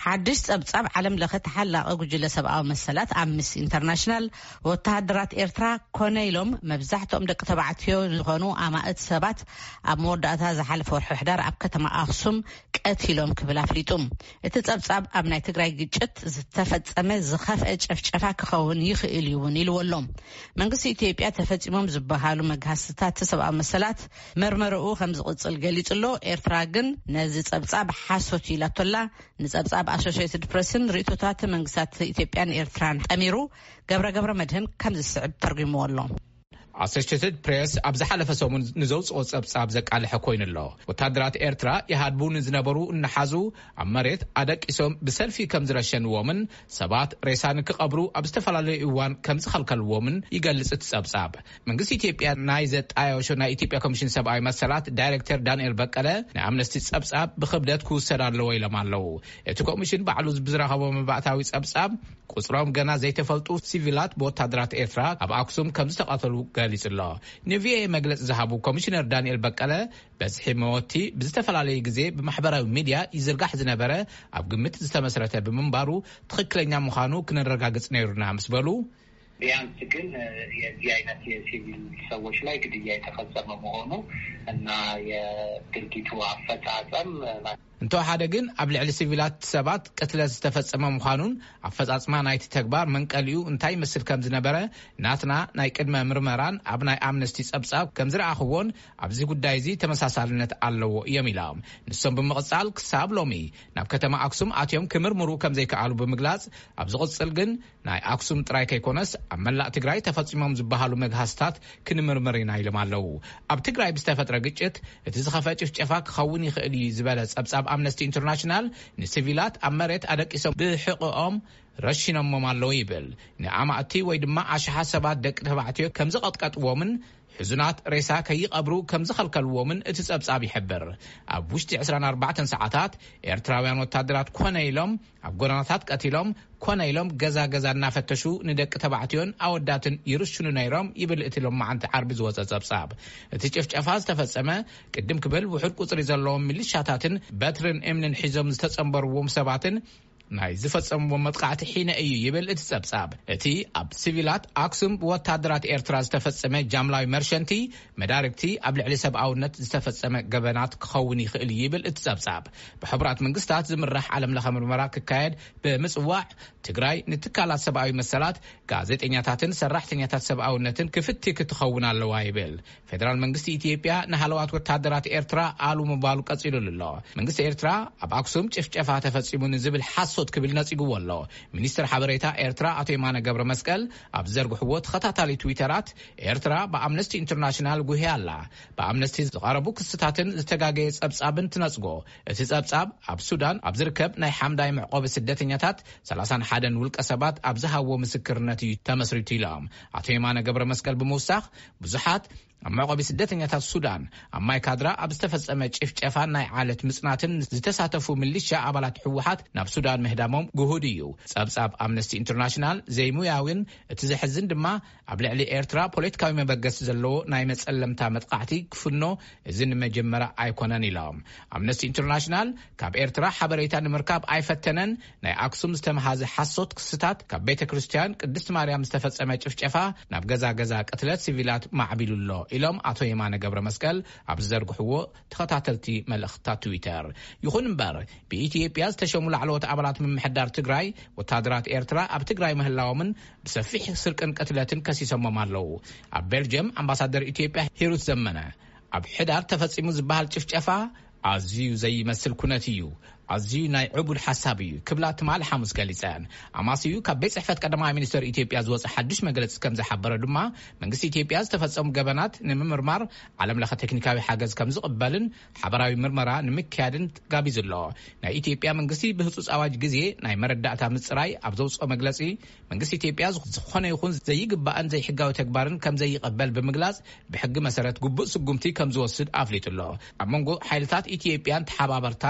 حدش ጸብጻብ ዓለም ለኸ ተሓላቀ ጉጅለ ሰብኣዊ መሰላት ኣምነስቲ ኢንተርናሽናል ወተሃደራት ኤርትራ ኮነ ኢሎም መብዛሕትኦም ደቂ ተባዕትዮ ዝኾኑ ኣማእት ሰባት ኣብ መወዳእታ ዝሓለፈ ወርሒ ሕዳር ኣብ ከተማ ኣክሱም ቀቲሎም ክብል ኣፍሊጡ እቲ ጸብጻብ ኣብ ናይ ትግራይ ግጭት ዝተፈጸመ ዝኸፍአ ጨፍጨፋ ክኸውን ይኽእል ይውን ኢልወሎም መንግስቲ ኢትዮጵያ ተፈጺሞም ዝበሃሉ መግሃስታት ሰብኣዊ መሰላት መርመርኡ ከም ዝቕጽል ገሊጽሎ ኤርትራ ግን ነዚ ጸብጻብ ሓሶት ኢላቶላ ንጸብጻብ Associated Press ሪቶታት መንግስታት ኢትዮጵያን ኤርትራን ጠሚሩ ገብረ መድህን ከም ዝስዕብ ተርጉምዎሎ Associated Press ኣብዛ ሓለፈ ሰሙን ንዘውጽኦ ጸብጻብ ዘቃልሐ ኮይኑሎ ወታደራት ኤርትራ ይሃድቡ ንዝነበሩ እናሓዙ ኣብ መሬት ኣደቂሶም ብሰልፊ ከም ዝረሸንዎምን ሰባት ሬሳን ክቐብሩ ኣብ ዝተፈላለዩ እዋን ከም ዝኸልከልዎምን ይገልጽ እቲ ጸብጻብ መንግስቲ ኢትዮጵያ ናይ ዘጣየሾ ናይ ኢትዮጵያ ኮሚሽን ሰብኣዊ መሰላት ዳይሬክተር ዳንኤል በቀለ ናይ ኣምነስቲ ጸብጻብ ብኽብደት ክውሰድ ኣለዎ ኢሎም ኣለዉ እቲ ኮሚሽን ባዕሉ ብዝረኸቦ መባእታዊ ጸብጻብ ቁጽሮም ገና ዘይተፈልጡ ሲቪላት በወታደራት ኤርትራ ኣብ ኣክሱም ከም ዝተቐተሉ ሊጽሎ ንቪኤ መግለጽ ዝሃቡ ኮሚሽነር ዳንኤል በቀለ በዝሒ መወቲ ብዝተፈላለየ ግዜ ብማሕበራዊ ሚድያ ይዝርጋሕ ዝነበረ ኣብ ግምት ዝተመስረተ ብምንባሩ ትክክለኛ ምዃኑ ክንረጋግጽ ነይሩና ምስ በሉ ቢያንስ ግን የዚህ አይነት የሲቪል ሰዎች ላይ ግድያ የተፈጸመ መሆኑ እና የድርጊቱ አፈጻጸም እንቶ ሓደ ግን ኣብ ልዕሊ ሲቪላት ሰባት ቅትለት ዝተፈጸመ ምዃኑን ኣፈጻጽማ ናይቲ ተግባር መንቀልዩ እንታይ መስል ከም ዝነበረ ናትና ናይ ቅድመ ምርመራን ኣብ ናይ ኣምነስቲ ጸብጻብ ከም ዝረኣኽዎን ኣብዚ ጉዳይ እዚ ተመሳሳልነት ኣለዎ እዮም ኢሎም ንሶም ብምቕጻል ክሳብ ሎሚ ናብ ከተማ ኣክሱም ኣትዮም ክምርምሩ ከም ዘይከኣሉ ብምግላጽ ኣብ ዝቕጽል ግን ናይ ኣክሱም ጥራይ ከይኮነስ ኣብ መላእ ትግራይ ተፈጺሞም ዝበሃሉ መግሃስታት ክንምርምር ኢና ኢሎም ኣለዉ ኣብ ትግራይ ብዝተፈጥረ ግጭት እቲ ዝኸፈ ጭፍጨፋ ክኸውን ይኽእል እዩ ዝበለ ጸብጻብ ኣምነስቲ ኢንተርናሽናል ንሲቪላት ኣብ መሬት ኣደቂሶም ብሕቕኦም ረሽኖሞም ኣለዉ ይብል ንኣማእቲ ወይ ድማ ኣሽሓ ሰባት ደቂ ተባዕትዮ ከም ዝቐጥቀጥዎምን ሕዙናት ሬሳ ከይቐብሩ ከም ዝኸልከልዎምን እቲ ጸብጻብ ይሕብር ኣብ ውሽጢ 24 ሰዓታት ኤርትራውያን ወታደራት ኮነ ኢሎም ኣብ ጎደናታት ቀቲሎም ኮነ ኢሎም ገዛ እናፈተሹ ንደቂ ተባዕትዮን ኣወዳትን ይርሽኑ ነይሮም ይብል እቲ ሎማዓንቲ ዓርቢ ዝወፀ ጸብጻብ እቲ ጭፍጨፋ ዝተፈጸመ ቅድም ክብል ውሑድ ቁጽሪ ዘለዎም ሚሊሻታትን በትርን እምንን ሒዞም ዝተጸንበርዎም ሰባትን ናይ ዝፈጸምዎ መጥቃዕቲ ሒነ እዩ ይብል እቲ ጸብጻብ እቲ ኣብ ሲቪላት ኣክሱም ወታደራት ኤርትራ ዝተፈጸመ ጃምላዊ መርሸንቲ መዳርክቲ ኣብ ልዕሊ ሰብኣውነት ዝተፈጸመ ገበናት ክኸውን ይኽእል ይብል እቲ ጸብጻብ ብሕቡራት መንግስታት ዝምራሕ ዓለም ለኸ ምርመራ ክካየድ ብምጽዋዕ ትግራይ ንትካላት ሰብኣዊ መሰላት ጋዜጠኛታትን ሰራሕተኛታት ሰብኣውነትን ክፍቲ ክትኸውን ኣለዋ ይብል ፌደራል መንግስቲ ኢትዮጵያ ንሃለዋት ወታደራት ኤርትራ ኣሉ ምባሉ ቀጺሉሎ መንግስቲ ኤርትራ ኣብ ኣክሱም ጭፍጨፋ ተፈጺሙ ንዝብል ሶት ክብል ነጽጉዎ ኣሎ ሚኒስትር ሓበሬታ ኤርትራ ኣቶ የማነ ገብረ መስቀል ኣብ ዘርግሕዎ ተኸታታሊ ትዊተራት ኤርትራ በኣምነስቲ ኢንተርናሽናል ጉህያላ በኣምነስቲ ዝቐረቡ ክስታትን ዝተጋገየ ጸብጻብን ትነጽጎ እቲ ጸብጻብ ኣብ ሱዳን ኣብ ዝርከብ ናይ ሓምዳይ ምዕቆብ ስደተኛታት 31 ውልቀ ሰባት ኣብ ዝሃብዎ ምስክርነት እዩ ተመስሪቱ ኢሎም ኣቶ የማነ ገብረ መስቀል ብምውሳኽ ብዙሓት ኣብ መዕቆቢ ስደተኛታት ሱዳን ኣብ ማይካድራ ኣብ ዝተፈጸመ ጭፍጨፋ ናይ ዓለት ምጽናትን ዝተሳተፉ ሚሊሻ ኣባላት ሕወሓት ናብ ሱዳን ምህዳሞም ጉሁድ እዩ ጸብጻብ ኣምነስቲ ኢንተርናሽናል ዘይሙያውን እቲ ዝሕዝን ድማ ኣብ ልዕሊ ኤርትራ ፖለቲካዊ መበገስ ዘለዎ ናይ መጸለምታ መጥቃዕቲ ክፍኖ እዚ ንመጀመራ ኣይኮነን ኢሎም ኣምነስቲ ኢንተርናሽናል ካብ ኤርትራ ሓበሬታ ንምርካብ ኣይፈተነን ናይ ኣክሱም ዝተመሃዘ ሓሶት ክስታት ካብ ቤተ ክርስቲያን ቅድስት ማርያም ዝተፈጸመ ጭፍጨፋ ናብ ገዛ ቅትለት ሲቪላት ማዕቢሉሎ ኢሎም ኣቶ የማነ ገብረ መስቀል ኣብ ዘርግሕዎ ተኸታተልቲ መልእኽትታት ትዊተር ይኹን እምበር ብኢትዮጵያ ዝተሸሙ ላዕለዎት ኣባላት ምምሕዳር ትግራይ ወታደራት ኤርትራ ኣብ ትግራይ ምህላዎምን ብሰፊሕ ስርቅን ቅትለትን ከሲሶሞም ኣለዉ ኣብ ቤልጅየም ኣምባሳደር ኢትዮጵያ ሂሩት ዘመነ ኣብ ሕዳር ተፈጺሙ ዝበሃል ጭፍጨፋ ኣዝዩ ዘይመስል ኩነት እዩ ኣዝዩ ናይ ዕቡድ ሓሳብ እዩ ክብላ ትማል ሓሙስ ገሊጸን ኣማስዩ ካብ ቤት ጽሕፈት ቀዳማይ ሚኒስትር ኢትዮጵያ ዝወፀ ሓድሽ መግለጺ ከም ዝሓበረ ድማ መንግስቲ ኢትዮጵያ ዝተፈጸሙ ገበናት ንምምርማር ዓለም ለኸ ቴክኒካዊ ሓገዝ ከም ዝቕበልን ሓበራዊ ምርመራ ንምክያድን ጋቢዙሎ ናይ ኢትዮጵያ መንግስቲ ብህጹጽ ኣዋጅ ግዜ ናይ መረዳእታ ምጽራይ ኣብ ዘውፅኦ መግለጺ መንግስቲ ኢትዮጵያ ዝኾነ ይኹን ዘይግባእን ዘይሕጋዊ ተግባርን ከም ዘይቀበል ብምግላጽ ብሕጊ መሰረት ግቡእ ስጉምቲ ከም ዝወስድ ኣፍሊጡሎ ኣብ መንጎ ሓይልታት ኢትዮጵያን ተሓባበርታን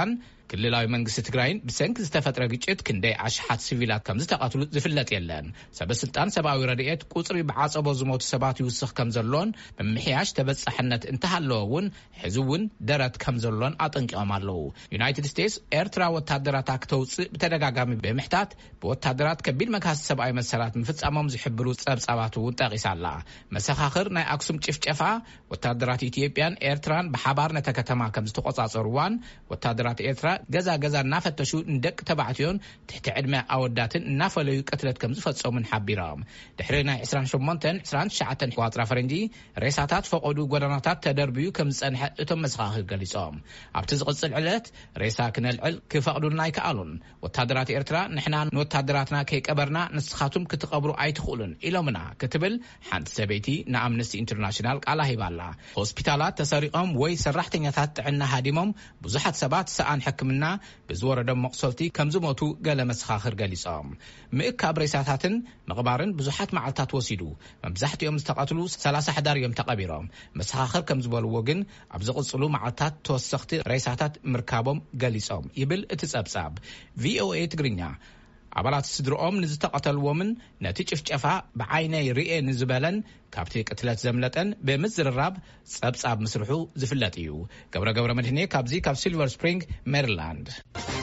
ክልላዊ መንግስቲ ትግራይን ብሰንኪ ዝተፈጥረ ግጭት ክንደይ አሽሓት ሲቪላት ከም ዝተቃትሉ ዝፍለጥ የለን ሰበስልጣን ሰብአዊ ረድኤት ቁጽሪ ብዓጸቦ ዝሞቱ ሰባት ይውስኽ ከም ዘሎን ብምሕያሽ ተበጻሕነት እንተሃለወውን ሕዝውን ደረት ከም ዘሎን አጠንቂቆም ኣለው ዩናይትድ ስቴትስ ኤርትራ ወታደራት ክተውፅእ ብተደጋጋሚ ብምሕታት በወታደራት ከቢድ መካስ ሰብአዊ መሰራት ምፍጻሞም ዝሕብሩ ጸብጻባት ጠቂሳላ መሰኻኽር ናይ አክሱም ጭፍጨፋ ወታደራት ኢትዮጵያን ኤርትራን በሓባር ነተ ከተማ ከም ዝተቆጻጸሩዋን ወታደራት ኤርትራ ገዛ እናፈተሹ እንደቅ ተባዕትዮን ትሕቲ ዕድመ አወዳትን እናፈለዩ ቅትለት ከም ዝፈጸሙን ሓቢሮም ድሕሪ ናይ 29 ቋጽራ ፈረንጂ ሬሳታት ፈቆዱ ጎደናታት ተደርብዩ ከም ዝጸንሐ እቶም መሰኻኽር ገሊጾም ኣብቲ ዝቕጽል ዕለት ሬሳ ክነልዕል ክፈቅዱልና ይከኣሉን ወታደራት ኤርትራ ንሕና ወታደራትና ከይቀበርና ንስኻቱም ክትቀብሩ ኣይትኽእሉን ኢሎምና ክትብል ሓንቲ ሰበይቲ ንኣምነስቲ ኢንተርናሽናል ቃል ሂባላ ሆስፒታላት ተሰሪቆም ወይ ሰራሕተኛታት ጥዕና ሃዲሞም ብዙሓት ሰባት ሰኣን ሕክምና ብዝወረዶም መቕሰልቲ ከም ዝሞቱ ገለ መሰኻኽር ገሊጾም ምእካብ ሬሳታትን መቕባርን ብዙሓት መዓልታት ወሲዱ መብዛሕትኦም ዝተቐትሉ 30 ሕዳር እዮም ተቐቢሮም መሰኻኽር ከም ዝበልዎ ግን ኣብ ዝቕጽሉ መዓልታት ተወሰኽቲ ሬሳታት ምርካቦም ገሊጾም ይብል እቲ ጸብጻብ ቪኦኤ ትግርኛ አባላት ስድሮኦም ንዝተቀተልዎምን ነቲ ጭፍጨፋ ብዓይነይ ርኤ ንዝበለን ካብቲ ቅትለት ዘምለጠን ብምዝርራብ ጸብጻብ ምስርሑ ዝፍለጥ እዩ ገብረ መድህኔ ካብ ሲልቨር ስፕሪንግ ሜሪላንድ